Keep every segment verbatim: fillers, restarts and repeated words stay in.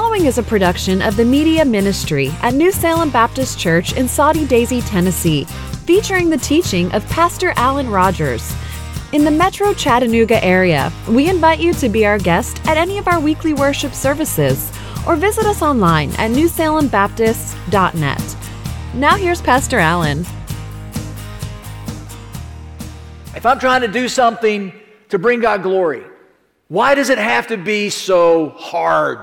following is a production of the Media Ministry at New Salem Baptist Church in Soddy Daisy, Tennessee, featuring the teaching of Pastor Alan Rogers. In the Metro Chattanooga area, we invite you to be our guest at any of our weekly worship services or visit us online at new salem baptist dot net. Now here's Pastor Alan. If I'm trying to do something to bring God glory, why does it have to be so hard?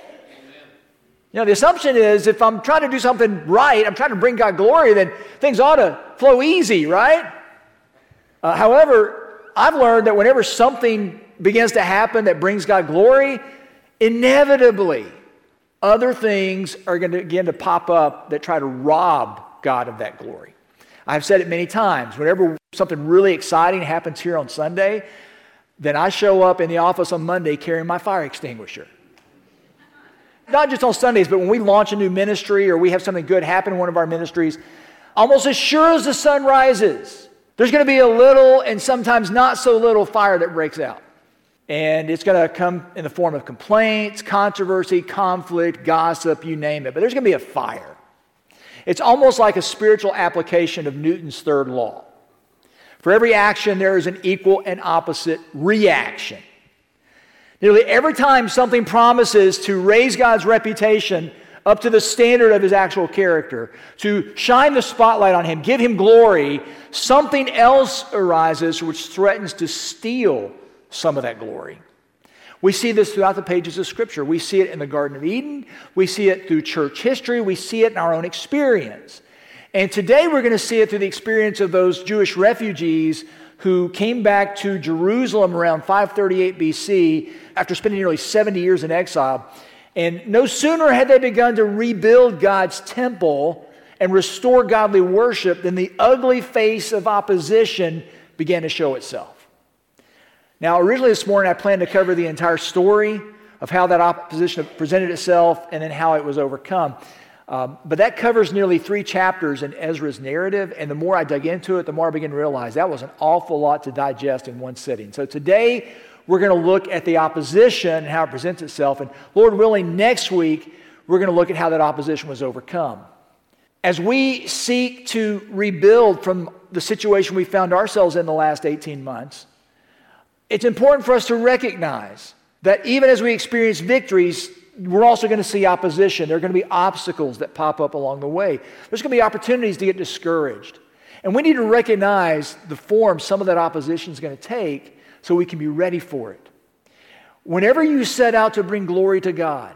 You know, the assumption is if I'm trying to do something right, I'm trying to bring God glory, then things ought to flow easy, right? Uh, however, I've learned that whenever something begins to happen that brings God glory, inevitably other things are going to begin to pop up that try to rob God of that glory. I've said it many times. Whenever something really exciting happens here on Sunday, then I show up in the office on Monday carrying my fire extinguisher. Not just on Sundays, but when we launch a new ministry or we have something good happen in one of our ministries, almost as sure as the sun rises, there's going to be a little and sometimes not so little fire that breaks out. And it's going to come in the form of complaints, controversy, conflict, gossip, you name it. But there's going to be a fire. It's almost like a spiritual application of Newton's third law. For every action, there is an equal and opposite reaction. Nearly every time something promises to raise God's reputation up to the standard of His actual character, to shine the spotlight on Him, give Him glory, something else arises which threatens to steal some of that glory. We see this throughout the pages of Scripture. We see it in the Garden of Eden. We see it through church history. We see it in our own experience. And today we're going to see it through the experience of those Jewish refugees who came back to Jerusalem around five thirty-eight B C after spending nearly seventy years in exile. And no sooner had they begun to rebuild God's temple and restore godly worship than the ugly face of opposition began to show itself. Now, originally this morning I planned to cover the entire story of how that opposition presented itself and then how it was overcome. Um, but that covers nearly three chapters in Ezra's narrative, and the more I dug into it, the more I began to realize that was an awful lot to digest in one sitting. So today, we're going to look at the opposition and how it presents itself, and Lord willing, next week, we're going to look at how that opposition was overcome. As we seek to rebuild from the situation we found ourselves in the last eighteen months, it's important for us to recognize that even as we experience victories, we're also going to see opposition. There are going to be obstacles that pop up along the way. There's going to be opportunities to get discouraged. And we need to recognize the form some of that opposition is going to take so we can be ready for it. Whenever you set out to bring glory to God,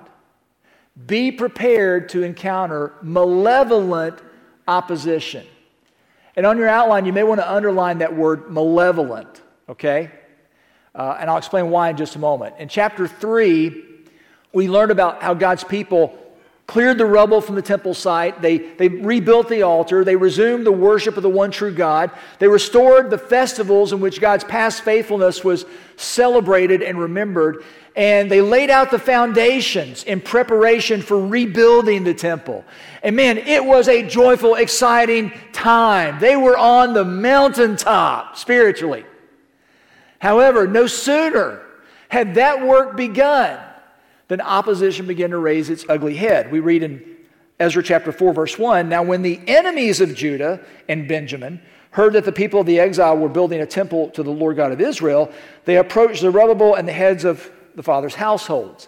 be prepared to encounter malevolent opposition. And on your outline, you may want to underline that word malevolent, okay? Uh, and I'll explain why in just a moment. In chapter three, we learned about how God's people cleared the rubble from the temple site. They, they rebuilt the altar. They resumed the worship of the one true God. They restored the festivals in which God's past faithfulness was celebrated and remembered. And they laid out the foundations in preparation for rebuilding the temple. And man, it was a joyful, exciting time. They were on the mountaintop spiritually. However, no sooner had that work begun then opposition began to raise its ugly head. We read in Ezra chapter four, verse one, "Now when the enemies of Judah and Benjamin heard that the people of the exile were building a temple to the Lord God of Israel, they approached Zerubbabel and the heads of the fathers' households."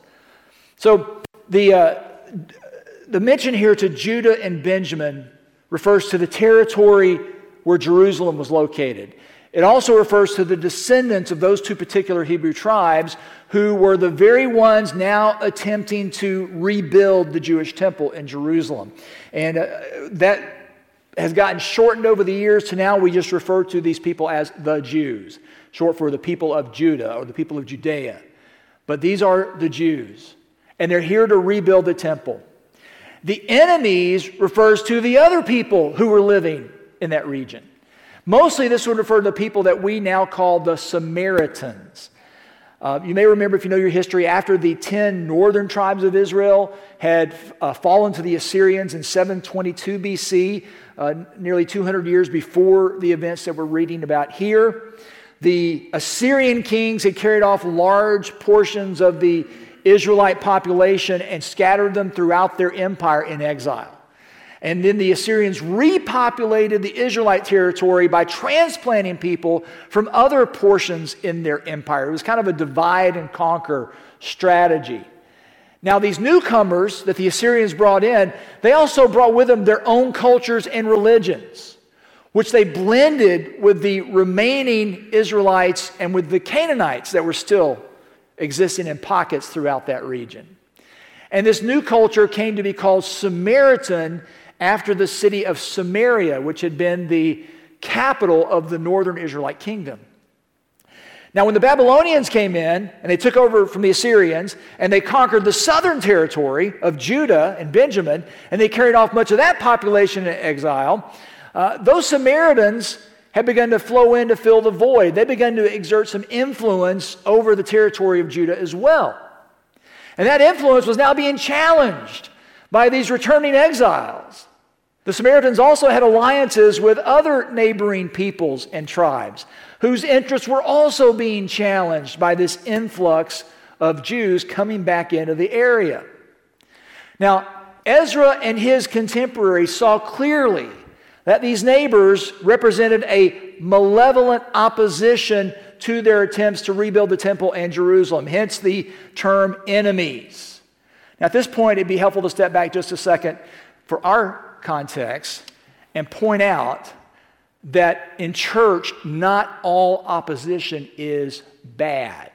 So the, uh, the mention here to Judah and Benjamin refers to the territory where Jerusalem was located. It also refers to the descendants of those two particular Hebrew tribes who were the very ones now attempting to rebuild the Jewish temple in Jerusalem. And uh, that has gotten shortened over the years to now we just refer to these people as the Jews, short for the people of Judah or the people of Judea. But these are the Jews, and they're here to rebuild the temple. The enemies refers to the other people who were living in that region. Mostly this would refer to the people that we now call the Samaritans. Uh, you may remember, if you know your history, after the ten northern tribes of Israel had uh, fallen to the Assyrians in seven twenty-two B C, uh, nearly two hundred years before the events that we're reading about here, the Assyrian kings had carried off large portions of the Israelite population and scattered them throughout their empire in exile. And then the Assyrians repopulated the Israelite territory by transplanting people from other portions in their empire. It was kind of a divide and conquer strategy. Now, these newcomers that the Assyrians brought in, they also brought with them their own cultures and religions, which they blended with the remaining Israelites and with the Canaanites that were still existing in pockets throughout that region. And this new culture came to be called Samaritan after the city of Samaria, which had been the capital of the northern Israelite kingdom. Now, when the Babylonians came in and they took over from the Assyrians and they conquered the southern territory of Judah and Benjamin, and they carried off much of that population in exile, uh, those Samaritans had begun to flow in to fill the void. They began to exert some influence over the territory of Judah as well. And that influence was now being challenged by these returning exiles. The Samaritans also had alliances with other neighboring peoples and tribes whose interests were also being challenged by this influx of Jews coming back into the area. Now, Ezra and his contemporaries saw clearly that these neighbors represented a malevolent opposition to their attempts to rebuild the temple and Jerusalem, hence the term enemies. Now, at this point, it'd be helpful to step back just a second for our context and point out that in church, not all opposition is bad.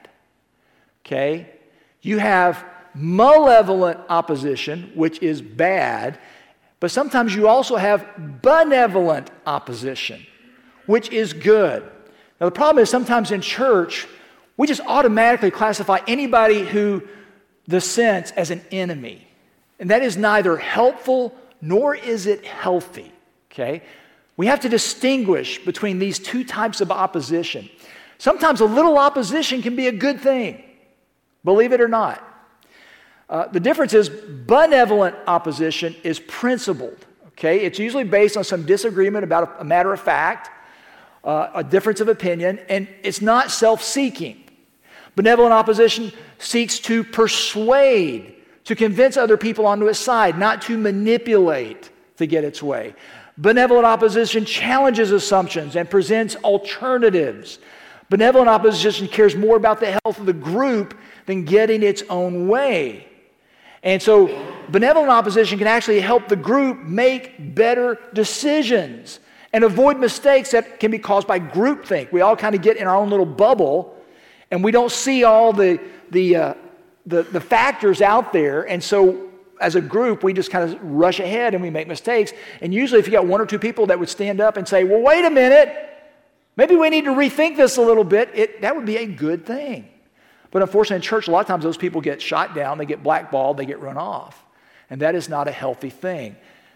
Okay? You have malevolent opposition, which is bad, but sometimes you also have benevolent opposition, which is good. Now, the problem is sometimes in church, we just automatically classify anybody who dissents as an enemy. And that is neither helpful nor is it healthy. Okay? We have to distinguish between these two types of opposition. Sometimes a little opposition can be a good thing, believe it or not. Uh, the difference is benevolent opposition is principled. Okay? It's usually based on some disagreement about a, a matter of fact, uh, a difference of opinion, and it's not self-seeking. Benevolent opposition seeks to persuade, to convince other people onto its side, not to manipulate to get its way. Benevolent opposition challenges assumptions and presents alternatives. Benevolent opposition cares more about the health of the group than getting its own way. And so benevolent opposition can actually help the group make better decisions and avoid mistakes that can be caused by groupthink. We all kind of get in our own little bubble and we don't see all the, the, uh, the, the factors out there. And so as a group, we just kind of rush ahead and we make mistakes. And usually if you got one or two people that would stand up and say, well, wait a minute, maybe we need to rethink this a little bit, it, that would be a good thing. But unfortunately in church, a lot of times those people get shot down, they get blackballed, they get run off. And that is not a healthy thing.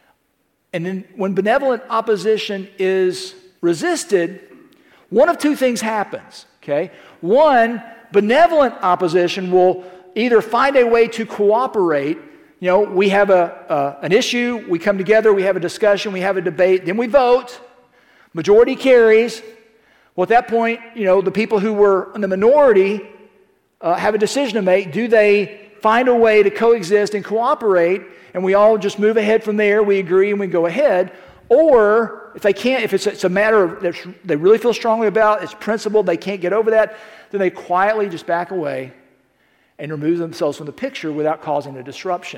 And then when benevolent opposition is resisted, one of two things happens, okay? One, benevolent opposition will either find a way to cooperate. You know, we have a, a an issue, we come together, we have a discussion, we have a debate, then we vote, majority carries. Well, at that point, you know, the people who were in the minority uh, have a decision to make. Do they find a way to coexist and cooperate, and we all just move ahead from there, we agree and we go ahead? Or if they can't, if it's, it's a matter that they really feel strongly about, it's principled, they can't get over that, then they quietly just back away and remove themselves from the picture without causing a disruption.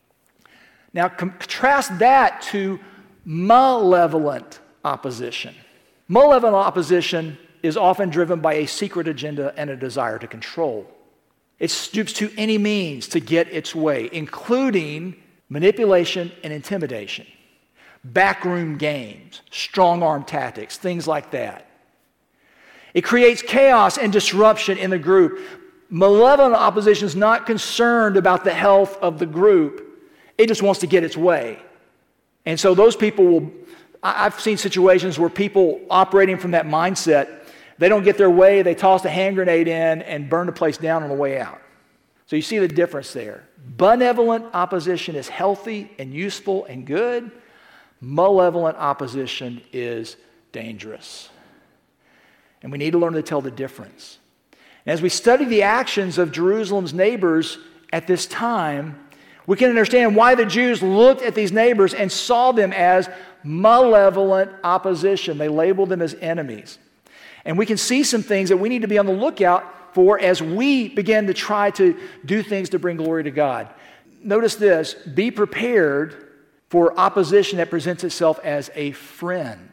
Now, contrast that to malevolent opposition. Malevolent opposition is often driven by a secret agenda and a desire to control. It stoops to any means to get its way, including manipulation and intimidation, backroom games, strong-arm tactics, things like that. It creates chaos and disruption in the group. Malevolent opposition is not concerned about the health of the group. It just wants to get its way. And so those people will, I've seen situations where people operating from that mindset, they don't get their way, they toss a hand grenade in and burn the place down on the way out. So you see the difference there. Benevolent opposition is healthy and useful and good. Malevolent opposition is dangerous. And we need to learn to tell the difference. And as we study the actions of Jerusalem's neighbors at this time, we can understand why the Jews looked at these neighbors and saw them as malevolent opposition. They labeled them as enemies. And we can see some things that we need to be on the lookout for as we begin to try to do things to bring glory to God. Notice this, be prepared for opposition that presents itself as a friend.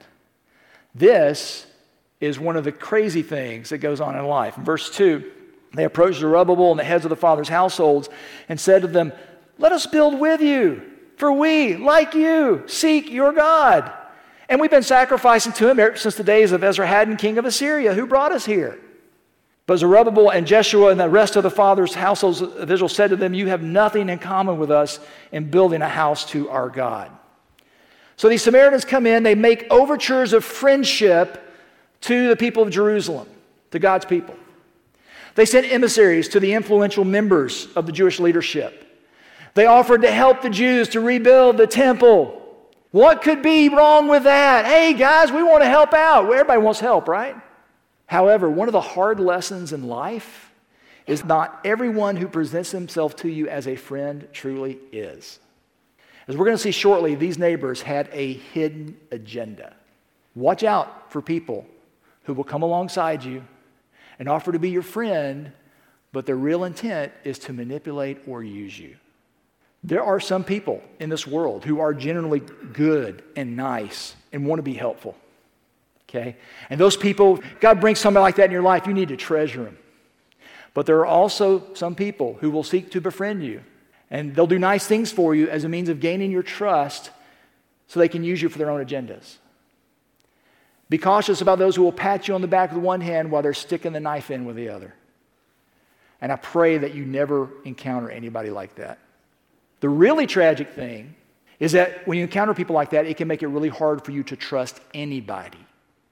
This is one of the crazy things that goes on in life. In verse two, they approached Zerubbabel and the heads of the fathers' households and said to them, "Let us build with you, for we, like you, seek your God. And we've been sacrificing to him ever since the days of Esarhaddon, king of Assyria, who brought us here." But Zerubbabel and Jeshua and the rest of the fathers' households of Israel said to them, "You have nothing in common with us in building a house to our God." So these Samaritans come in, they make overtures of friendship to the people of Jerusalem, to God's people. They sent emissaries to the influential members of the Jewish leadership. They offered to help the Jews to rebuild the temple. What could be wrong with that? Hey guys, we want to help out. Well, everybody wants help, right? However, one of the hard lessons in life is not everyone who presents himself to you as a friend truly is. As we're going to see shortly, these neighbors had a hidden agenda. Watch out for people who will come alongside you and offer to be your friend, but their real intent is to manipulate or use you. There are some people in this world who are genuinely good and nice and want to be helpful. Okay? And those people, God brings somebody like that in your life, you need to treasure them. But there are also some people who will seek to befriend you, and they'll do nice things for you as a means of gaining your trust so they can use you for their own agendas. Be cautious about those who will pat you on the back with one hand while they're sticking the knife in with the other. And I pray that you never encounter anybody like that. The really tragic thing is that when you encounter people like that, it can make it really hard for you to trust anybody.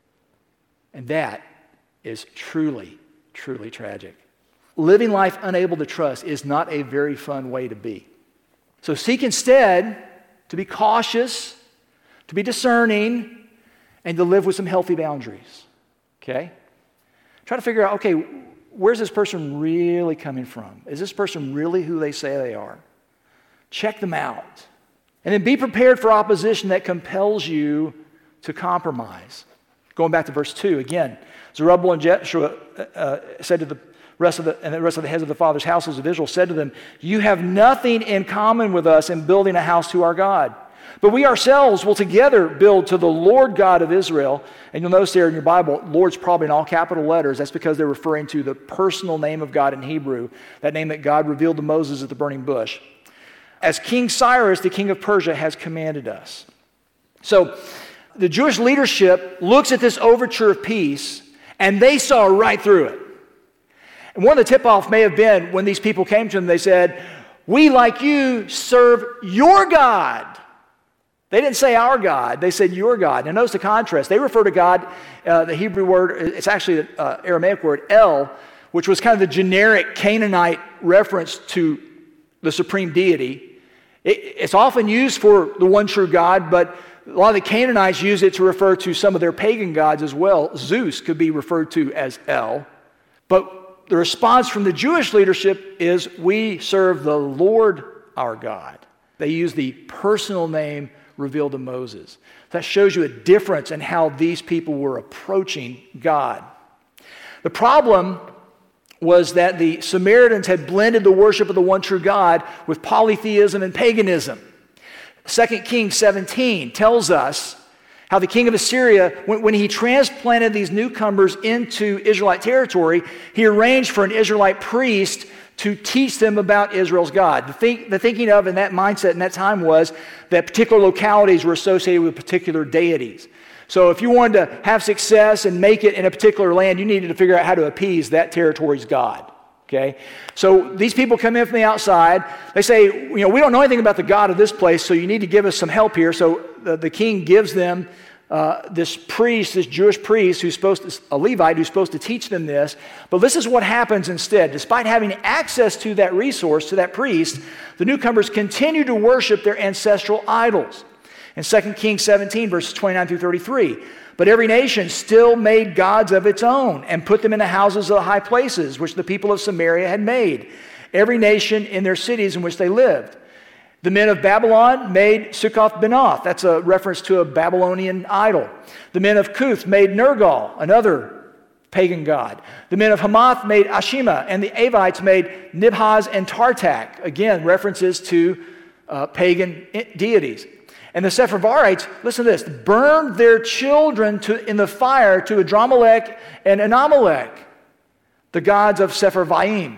And that is truly, truly tragic. Living life unable to trust is not a very fun way to be. So seek instead to be cautious, to be discerning, and to live with some healthy boundaries. Okay? Try to figure out, okay, where's this person really coming from? Is this person really who they say they are? Check them out. And then be prepared for opposition that compels you to compromise. Going back to verse two, again, Zerubbabel and Jeshua uh, said to the rest of the, and the rest of the heads of the fathers' houses of Israel said to them, "You have nothing in common with us in building a house to our God. But we ourselves will together build to the Lord God of Israel." And you'll notice there in your Bible, Lord's probably in all capital letters. That's because they're referring to the personal name of God in Hebrew, that name that God revealed to Moses at the burning bush. "As King Cyrus, the king of Persia, has commanded us." So the Jewish leadership looks at this overture of peace, and they saw right through it. And one of the tip-off may have been when these people came to them, they said, "We, like you, serve your God." They didn't say our God, they said your God. Now notice the contrast. They refer to God, uh, the Hebrew word, it's actually the uh, Aramaic word, El, which was kind of the generic Canaanite reference to the supreme deity. It, it's often used for the one true God, but a lot of the Canaanites use it to refer to some of their pagan gods as well. Zeus could be referred to as El. But the response from the Jewish leadership is, "We serve the Lord our God." They use the personal name revealed to Moses. That shows you a difference in how these people were approaching God. The problem was that the Samaritans had blended the worship of the one true God with polytheism and paganism. Second Kings seventeen tells us how the king of Assyria, when, when he transplanted these newcomers into Israelite territory, he arranged for an Israelite priest to teach them about Israel's God. The, think, the thinking of and that mindset in that time was that particular localities were associated with particular deities. So if you wanted to have success and make it in a particular land, you needed to figure out how to appease that territory's God. Okay? So these people come in from the outside. They say, you know, we don't know anything about the God of this place, so you need to give us some help here. So the, the king gives them uh, this priest, this Jewish priest, who's supposed to, a Levite, who's supposed to teach them this. But this is what happens instead. Despite having access to that resource, to that priest, the newcomers continue to worship their ancestral idols. In Second Kings seventeen, verses twenty-nine through thirty-three, "But every nation still made gods of its own and put them in the houses of the high places, which the people of Samaria had made. every nation in their cities in which they lived. The men of Babylon made Succoth-Benoth. That's a reference to a Babylonian idol. The men of Cuth made Nergal, another pagan god. The men of Hamath made Ashima, and the Avites made Nibhaz and Tartak. Again, references to uh, pagan deities. And the Sepharvarites, listen to this, burned their children to, in the fire to Adramelech and Anamelech, the gods of Sepharvaim.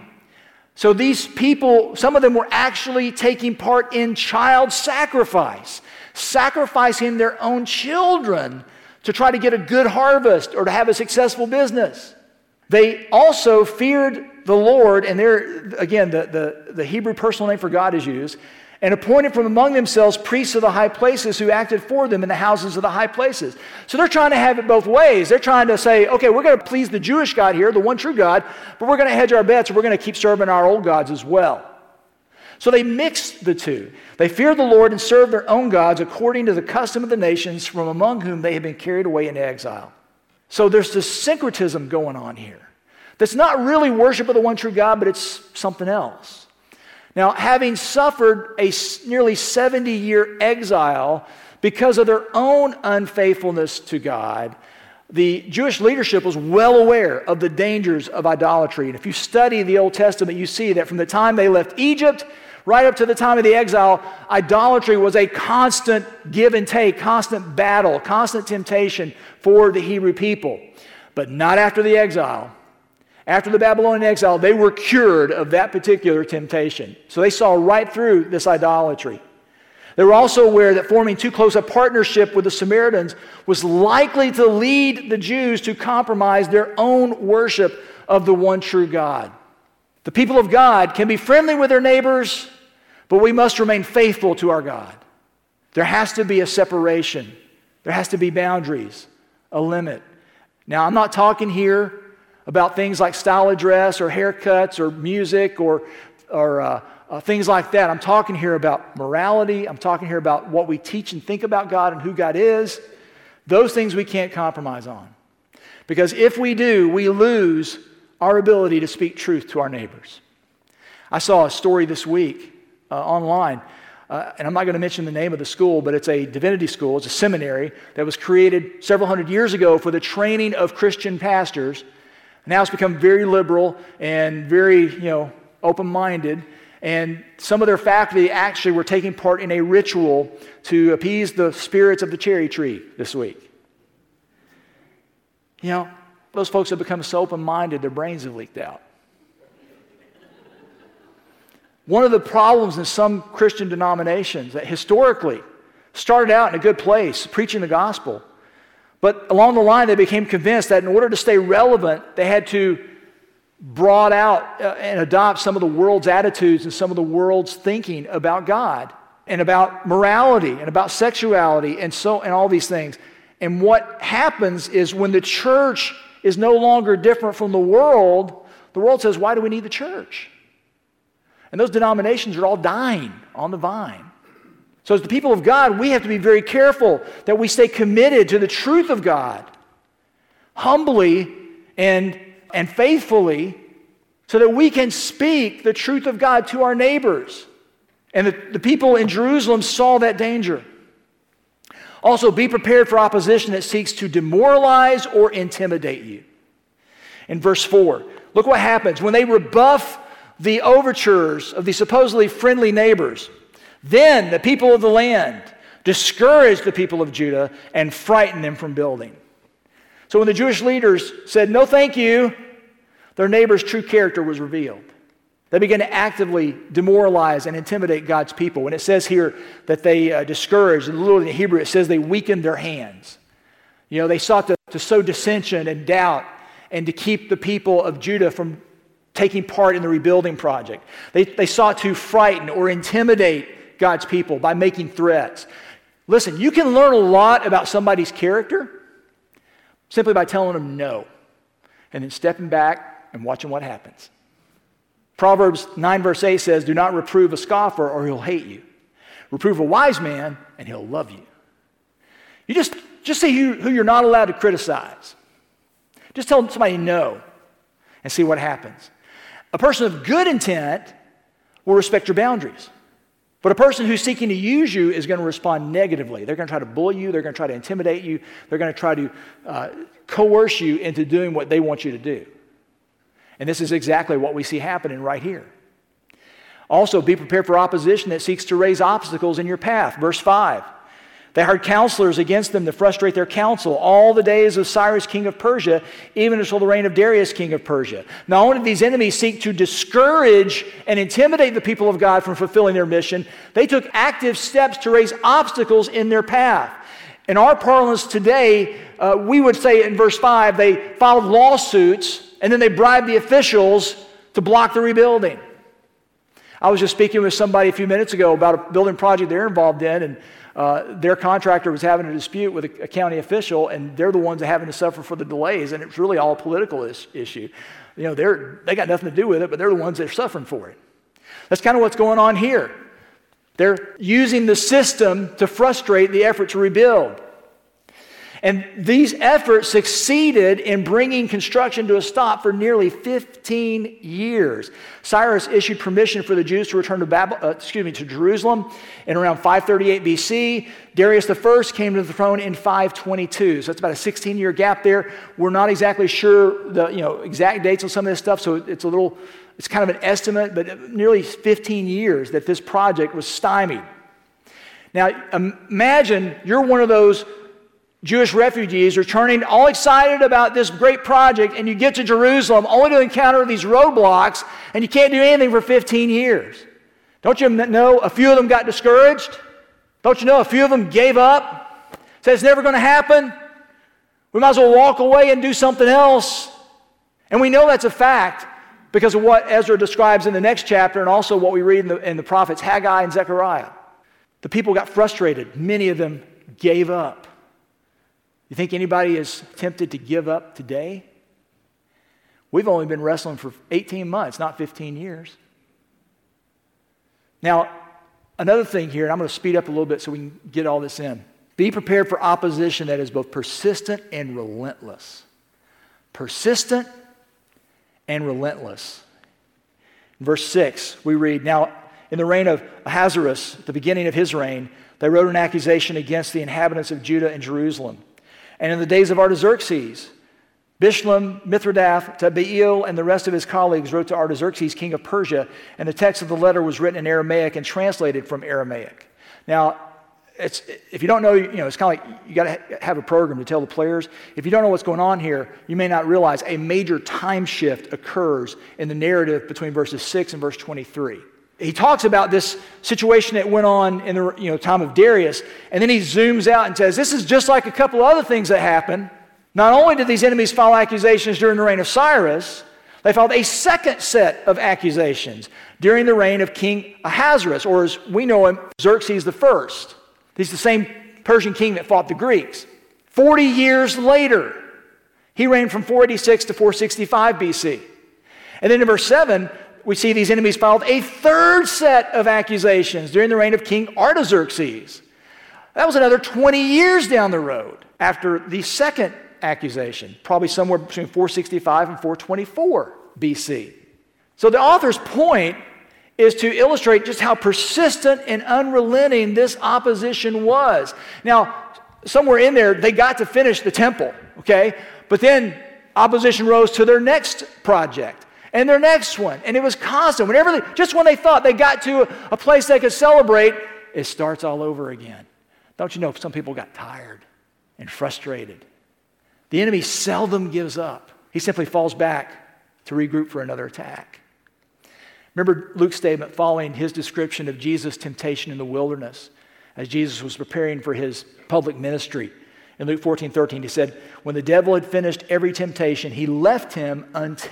So these people, some of them were actually taking part in child sacrifice, sacrificing their own children to try to get a good harvest or to have a successful business. They also feared the Lord, and there, again, the, the, the Hebrew personal name for God is used, and appointed from among themselves priests of the high places who acted for them in the houses of the high places. So they're trying to have it both ways. They're trying to say, okay, we're going to please the Jewish God here, the one true God, but we're going to hedge our bets and we're going to keep serving our old gods as well. So they mixed the two. They feared the Lord and served their own gods according to the custom of the nations from among whom they had been carried away into exile. So there's this syncretism going on here. That's not really worship of the one true God, but it's something else. Now, having suffered a nearly seventy-year exile because of their own unfaithfulness to God, the Jewish leadership was well aware of the dangers of idolatry. And if you study the Old Testament, you see that from the time they left Egypt right up to the time of the exile, idolatry was a constant give and take, constant battle, constant temptation for the Hebrew people. But not after the exile. After the Babylonian exile, they were cured of that particular temptation. So they saw right through this idolatry. They were also aware that forming too close a partnership with the Samaritans was likely to lead the Jews to compromise their own worship of the one true God. The people of God can be friendly with their neighbors, but we must remain faithful to our God. There has to be a separation. There has to be boundaries, a limit. Now, I'm not talking here about things like style of dress or haircuts or music or, or uh, uh, things like that. I'm talking here about morality. I'm talking here about what we teach and think about God and who God is. Those things we can't compromise on. Because if we do, we lose our ability to speak truth to our neighbors. I saw a story this week uh, online, uh, and I'm not going to mention the name of the school, but it's a divinity school. It's a seminary that was created several hundred years ago for the training of Christian pastors. Now it's become very liberal and very, you know, open-minded. And some of their faculty actually were taking part in a ritual to appease the spirits of the cherry tree this week. You know, those folks have become so open-minded, their brains have leaked out. One of the problems in some Christian denominations that historically started out in a good place, preaching the gospel, but along the line, they became convinced that in order to stay relevant, they had to broad out uh, and adopt some of the world's attitudes and some of the world's thinking about God and about morality and about sexuality and so and all these things. And what happens is when the church is no longer different from the world, the world says, why do we need the church? And those denominations are all dying on the vine. So as the people of God, we have to be very careful that we stay committed to the truth of God, humbly and, and faithfully, so that we can speak the truth of God to our neighbors. And the, the people in Jerusalem saw that danger. Also, be prepared for opposition that seeks to demoralize or intimidate you. In verse four, look what happens. When they rebuff the overtures of the supposedly friendly neighbors, then the people of the land discouraged the people of Judah and frightened them from building. So when the Jewish leaders said, no thank you, their neighbor's true character was revealed. They began to actively demoralize and intimidate God's people. And it says here that they uh, discouraged, in the Hebrew it says they weakened their hands. You know, they sought to, to sow dissension and doubt and to keep the people of Judah from taking part in the rebuilding project. They, they sought to frighten or intimidate God's people by making threats. Listen, you can learn a lot about somebody's character simply by telling them no and then stepping back and watching what happens. Proverbs nine verse eight says, do not reprove a scoffer or he'll hate you. Reprove a wise man and he'll love you. You just, just see who, who you're not allowed to criticize. Just tell somebody no and see what happens. A person of good intent will respect your boundaries. But a person who's seeking to use you is going to respond negatively. They're going to try to bully you. They're going to try to intimidate you. They're going to try to uh, coerce you into doing what they want you to do. And this is exactly what we see happening right here. Also, be prepared for opposition that seeks to raise obstacles in your path. Verse five. They hired counselors against them to frustrate their counsel all the days of Cyrus, king of Persia, even until the reign of Darius, king of Persia. Not only did these enemies seek to discourage and intimidate the people of God from fulfilling their mission, they took active steps to raise obstacles in their path. In our parlance today, uh, we would say in verse five, they filed lawsuits and then they bribed the officials to block the rebuilding. I was just speaking with somebody a few minutes ago about a building project they're involved in, and Uh, their contractor was having a dispute with a, a county official, and they're the ones that having to suffer for the delays, and it's really all a political is, issue. You know, they're they got nothing to do with it, but they're the ones that are suffering for it. That's kind of what's going on here. They're using the system to frustrate the effort to rebuild. And these efforts succeeded in bringing construction to a stop for nearly fifteen years. Cyrus issued permission for the Jews to return to Babel, uh, excuse me, to Jerusalem in around five thirty-eight B C. Darius the First came to the throne in five twenty-two. So it's about a sixteen-year gap there. We're not exactly sure the you know exact dates on some of this stuff, so it's a little, it's kind of an estimate, but nearly fifteen years that this project was stymied. Now, imagine you're one of those Jewish refugees returning all excited about this great project, and you get to Jerusalem only to encounter these roadblocks, and you can't do anything for fifteen years. Don't you know a few of them got discouraged? Don't you know a few of them gave up? Said it's never going to happen. We might as well walk away and do something else. And we know that's a fact because of what Ezra describes in the next chapter, and also what we read in the, in the prophets Haggai and Zechariah. The people got frustrated. Many of them gave up. You think anybody is tempted to give up today? We've only been wrestling for eighteen months, not fifteen years. Now, another thing here, and I'm going to speed up a little bit so we can get all this in. Be prepared for opposition that is both persistent and relentless. Persistent and relentless. In verse six, we read, "Now, in the reign of Ahasuerus, at the beginning of his reign, they wrote an accusation against the inhabitants of Judah and Jerusalem. And in the days of Artaxerxes, Bishlam, Mithridath, Tabeel, and the rest of his colleagues wrote to Artaxerxes, king of Persia, and the text of the letter was written in Aramaic and translated from Aramaic." Now, it's, if you don't know, you know, it's kind of like you got to have a program to tell the players. If you don't know what's going on here, you may not realize a major time shift occurs in the narrative between verses six and verse twenty-three. He talks about this situation that went on in the you know, time of Darius, and then he zooms out and says, this is just like a couple other things that happened. Not only did these enemies file accusations during the reign of Cyrus, they filed a second set of accusations during the reign of King Ahasuerus, or as we know him, Xerxes the First. He's the same Persian king that fought the Greeks. Forty years later, he reigned from four eighty-six to four sixty-five B C. And then in verse seven, we see these enemies filed a third set of accusations during the reign of King Artaxerxes. That was another twenty years down the road after the second accusation, probably somewhere between four sixty-five and four twenty-four B C. So the author's point is to illustrate just how persistent and unrelenting this opposition was. Now, somewhere in there, they got to finish the temple, okay? But then opposition rose to their next project. And their next one, and it was constant. Whenever they, just when they thought they got to a, a place they could celebrate, it starts all over again. Don't you know some people got tired and frustrated? The enemy seldom gives up. He simply falls back to regroup for another attack. Remember Luke's statement following his description of Jesus' temptation in the wilderness as Jesus was preparing for his public ministry. In Luke fourteen thirteen, he said, when the devil had finished every temptation, he left him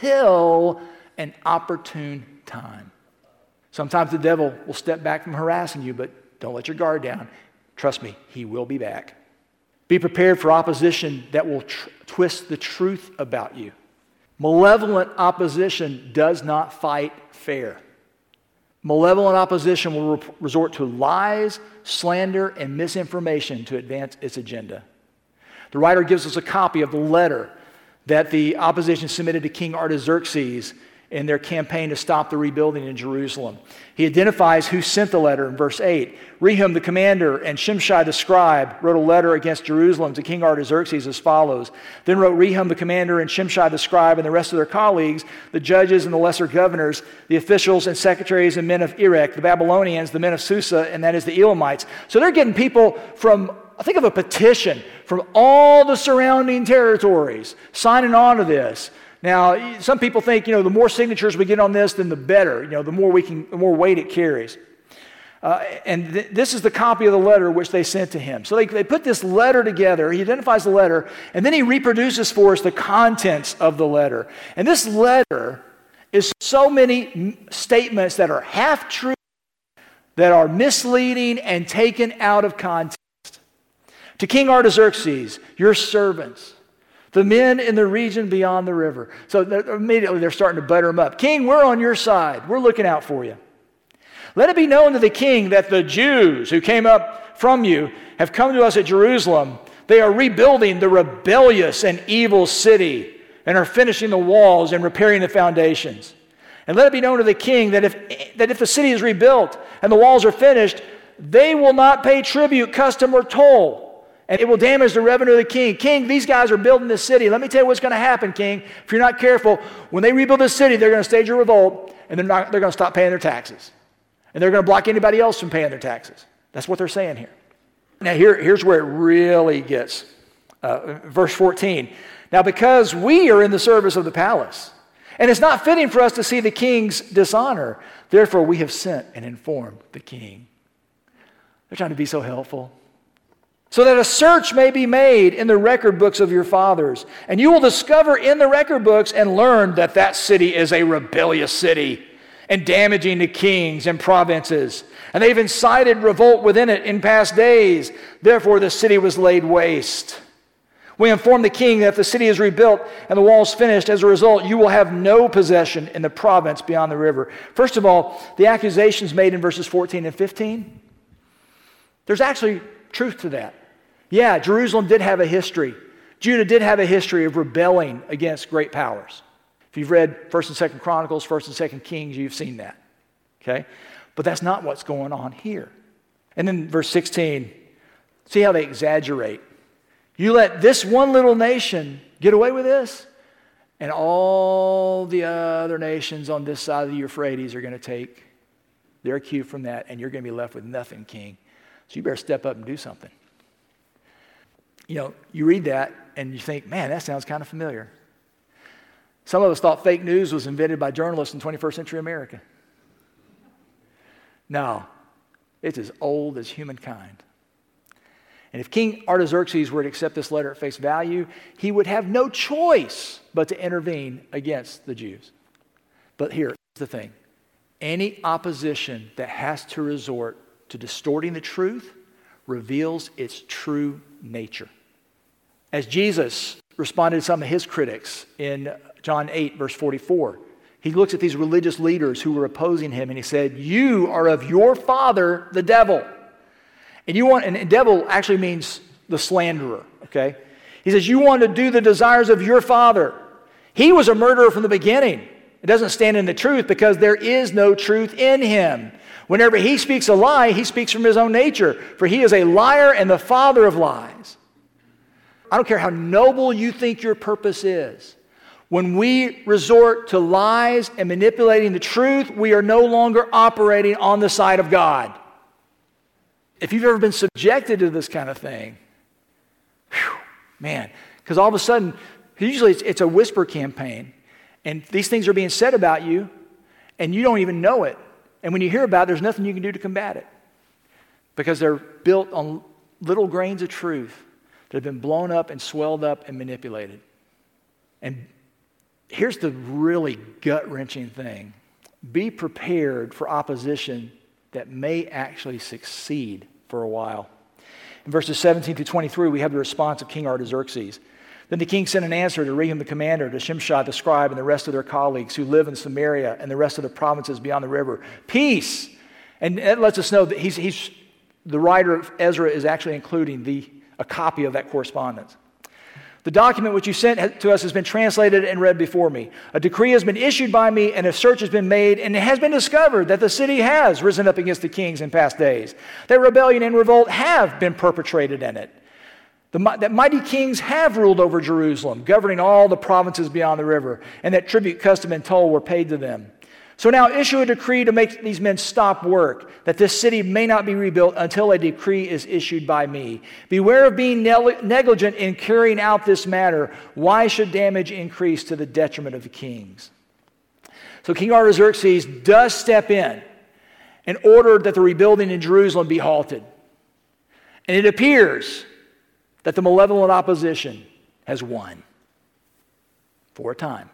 until an opportune time. Sometimes the devil will step back from harassing you, but don't let your guard down. Trust me, he will be back. Be prepared for opposition that will tr- twist the truth about you. Malevolent opposition does not fight fair. Malevolent opposition will re- resort to lies, slander, and misinformation to advance its agenda. The writer gives us a copy of the letter that the opposition submitted to King Artaxerxes in their campaign to stop the rebuilding in Jerusalem. He identifies who sent the letter in verse eight. Rehum the commander and Shimshai the scribe wrote a letter against Jerusalem to King Artaxerxes as follows. Then wrote Rehum the commander and Shimshai the scribe and the rest of their colleagues, the judges and the lesser governors, the officials and secretaries and men of Erech, the Babylonians, the men of Susa, and that is the Elamites. So they're getting people from, I think of a petition, from all the surrounding territories signing on to this. Now, some people think, you know, the more signatures we get on this, then the better. You know, the more we can, the more weight it carries. Uh, and th- this is the copy of the letter which they sent to him. So they, they put this letter together. He identifies the letter, and then he reproduces for us the contents of the letter. And this letter is so many m- statements that are half true, that are misleading and taken out of context. To King Artaxerxes, your servants, the men in the region beyond the river. So they're, immediately they're starting to butter him up. King, we're on your side. We're looking out for you. Let it be known to the king that the Jews who came up from you have come to us at Jerusalem. They are rebuilding the rebellious and evil city and are finishing the walls and repairing the foundations. And let it be known to the king that if, that if the city is rebuilt and the walls are finished, they will not pay tribute, custom, or toll. And it will damage the revenue of the king. King, these guys are building this city. Let me tell you what's going to happen, king. If you're not careful, when they rebuild this city, they're going to stage a revolt, and they're not. They're going to stop paying their taxes. And they're going to block anybody else from paying their taxes. That's what they're saying here. Now, here, here's where it really gets. Uh, verse fourteen. Now, because we are in the service of the palace, and it's not fitting for us to see the king's dishonor, therefore we have sent and informed the king. They're trying to be so helpful. So that a search may be made in the record books of your fathers. And you will discover in the record books and learn that that city is a rebellious city and damaging to kings and provinces. And they've incited revolt within it in past days. Therefore the city was laid waste. We inform the king that if the city is rebuilt and the walls finished, as a result, you will have no possession in the province beyond the river. First of all, the accusations made in verses fourteen and fifteen, there's actually truth to that. Yeah, Jerusalem did have a history. Judah did have a history of rebelling against great powers. If you've read First and Second Chronicles, First and Second Kings, you've seen that. Okay? But that's not what's going on here. And then verse sixteen, see how they exaggerate. You let this one little nation get away with this, and all the other nations on this side of the Euphrates are going to take their cue from that, and you're going to be left with nothing, king. So you better step up and do something. You know, you read that and you think, man, that sounds kind of familiar. Some of us thought fake news was invented by journalists in twenty-first century America. No, it's as old as humankind. And if King Artaxerxes were to accept this letter at face value, he would have no choice but to intervene against the Jews. But here's the thing. Any opposition that has to resort to distorting the truth reveals its true nature. As Jesus responded to some of his critics in John eight, verse forty-four, he looks at these religious leaders who were opposing him and he said, you are of your father, the devil. And you want, and devil actually means the slanderer, okay? He says, you want to do the desires of your father. He was a murderer from the beginning. It doesn't stand in the truth because there is no truth in him. Whenever he speaks a lie, he speaks from his own nature, for he is a liar and the father of lies. I don't care how noble you think your purpose is. When we resort to lies and manipulating the truth, we are no longer operating on the side of God. If you've ever been subjected to this kind of thing, whew, man, because all of a sudden, usually it's, it's a whisper campaign, and these things are being said about you, and you don't even know it. And when you hear about it, there's nothing you can do to combat it because they're built on little grains of truth that have been blown up and swelled up and manipulated. And here's the really gut-wrenching thing. Be prepared for opposition that may actually succeed for a while. In verses seventeen through twenty-three, we have the response of King Artaxerxes. Then the king sent an answer to Rehum the commander, to Shimshai the scribe, and the rest of their colleagues who live in Samaria and the rest of the provinces beyond the river. Peace! And that lets us know that he's, he's the writer of Ezra is actually including the, a copy of that correspondence. The document which you sent to us has been translated and read before me. A decree has been issued by me, and a search has been made, and it has been discovered that the city has risen up against the kings in past days, that rebellion and revolt have been perpetrated in it, the, that mighty kings have ruled over Jerusalem, governing all the provinces beyond the river, and that tribute, custom, and toll were paid to them. So now issue a decree to make these men stop work, that this city may not be rebuilt until a decree is issued by me. Beware of being negligent in carrying out this matter. Why should damage increase to the detriment of the kings? So King Artaxerxes does step in and order that the rebuilding in Jerusalem be halted. And it appears that the malevolent opposition has won for a time.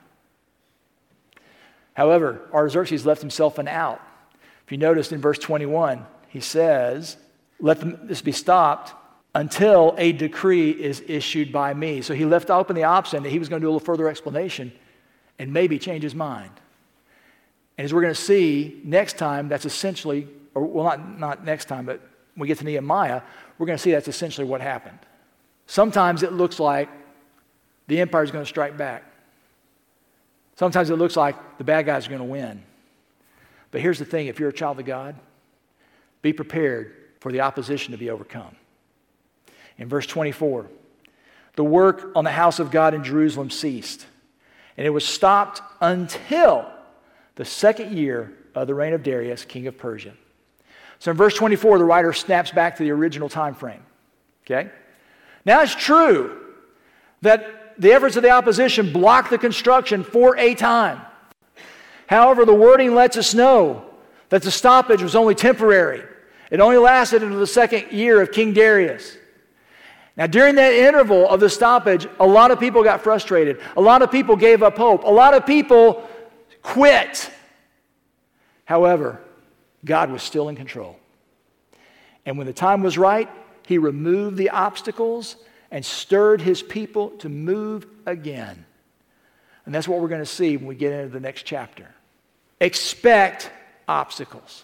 However, Artaxerxes left himself an out. If you noticed in verse twenty-one, he says, let them, this be stopped until a decree is issued by me. So he left open the option that he was going to do a little further explanation and maybe change his mind. And as we're going to see next time, that's essentially, or well, not, not next time, but when we get to Nehemiah, we're going to see that's essentially what happened. Sometimes it looks like the empire is going to strike back. Sometimes it looks like the bad guys are going to win. But here's the thing, if you're a child of God, be prepared for the opposition to be overcome. In verse twenty-four, the work on the house of God in Jerusalem ceased, and it was stopped until the second year of the reign of Darius, king of Persia. So in verse twenty-four, the writer snaps back to the original time frame. Okay? Now it's true that the efforts of the opposition blocked the construction for a time. However, the wording lets us know that the stoppage was only temporary. It only lasted until the second year of King Darius. Now, during that interval of the stoppage, a lot of people got frustrated. A lot of people gave up hope. A lot of people quit. However, God was still in control. And when the time was right, He removed the obstacles and stirred His people to move again. And that's what we're going to see when we get into the next chapter. Expect obstacles.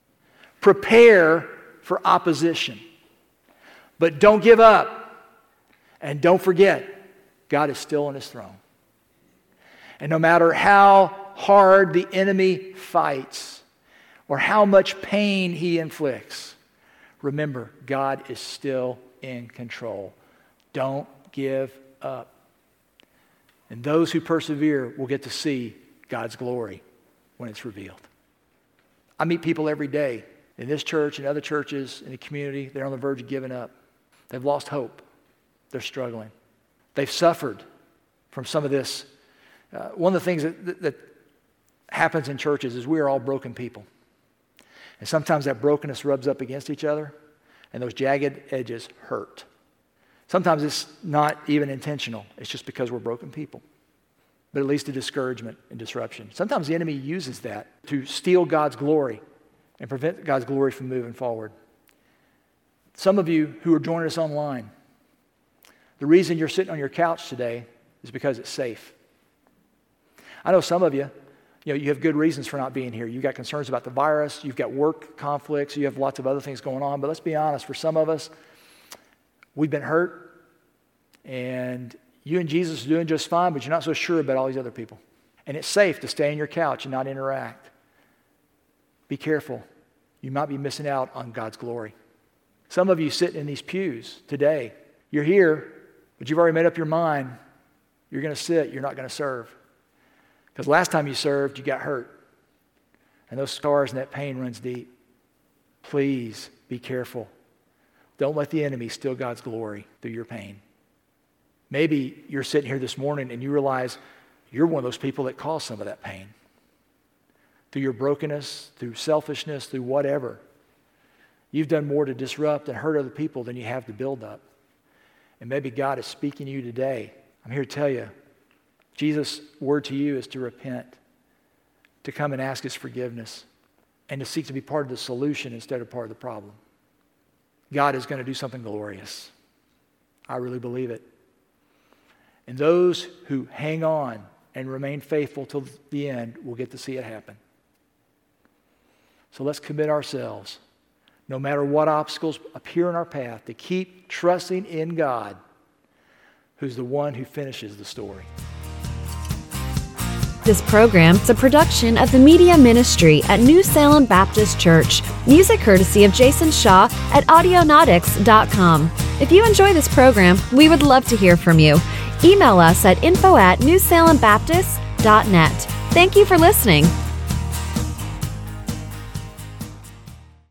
Prepare for opposition. But don't give up. And don't forget, God is still on His throne. And no matter how hard the enemy fights or how much pain he inflicts, remember, God is still in control. Don't give up. And those who persevere will get to see God's glory when it's revealed. I meet people every day in this church and other churches in the community. They're on the verge of giving up. They've lost hope. They're struggling. They've suffered from some of this. Uh, one of the things that, that, that happens in churches is we are all broken people. And sometimes that brokenness rubs up against each other, and those jagged edges hurt. Sometimes it's not even intentional. It's just because we're broken people. But it leads to discouragement and disruption. Sometimes the enemy uses that to steal God's glory and prevent God's glory from moving forward. Some of you who are joining us online, the reason you're sitting on your couch today is because it's safe. I know some of you, you know, you have good reasons for not being here. You've got concerns about the virus, you've got work conflicts, you have lots of other things going on. But let's be honest, for some of us, we've been hurt, and you and Jesus are doing just fine, but you're not so sure about all these other people. And it's safe to stay on your couch and not interact. Be careful. You might be missing out on God's glory. Some of you sitting in these pews today, you're here, but you've already made up your mind. You're going to sit, you're not going to serve. Because last time you served, you got hurt. And those scars and that pain runs deep. Please be careful. Don't let the enemy steal God's glory through your pain. Maybe you're sitting here this morning and you realize you're one of those people that caused some of that pain. Through your brokenness, through selfishness, through whatever. You've done more to disrupt and hurt other people than you have to build up. And maybe God is speaking to you today. I'm here to tell you, Jesus' word to you is to repent, to come and ask His forgiveness, and to seek to be part of the solution instead of part of the problem. God is going to do something glorious. I really believe it. And those who hang on and remain faithful till the end will get to see it happen. So let's commit ourselves, no matter what obstacles appear in our path, to keep trusting in God, who's the one who finishes the story. This program is a production of the Media Ministry at New Salem Baptist Church. Music courtesy of Jason Shaw at audionautics dot com. If you enjoy this program, we would love to hear from you. Email us at info at new salem baptist dot net. Thank you for listening.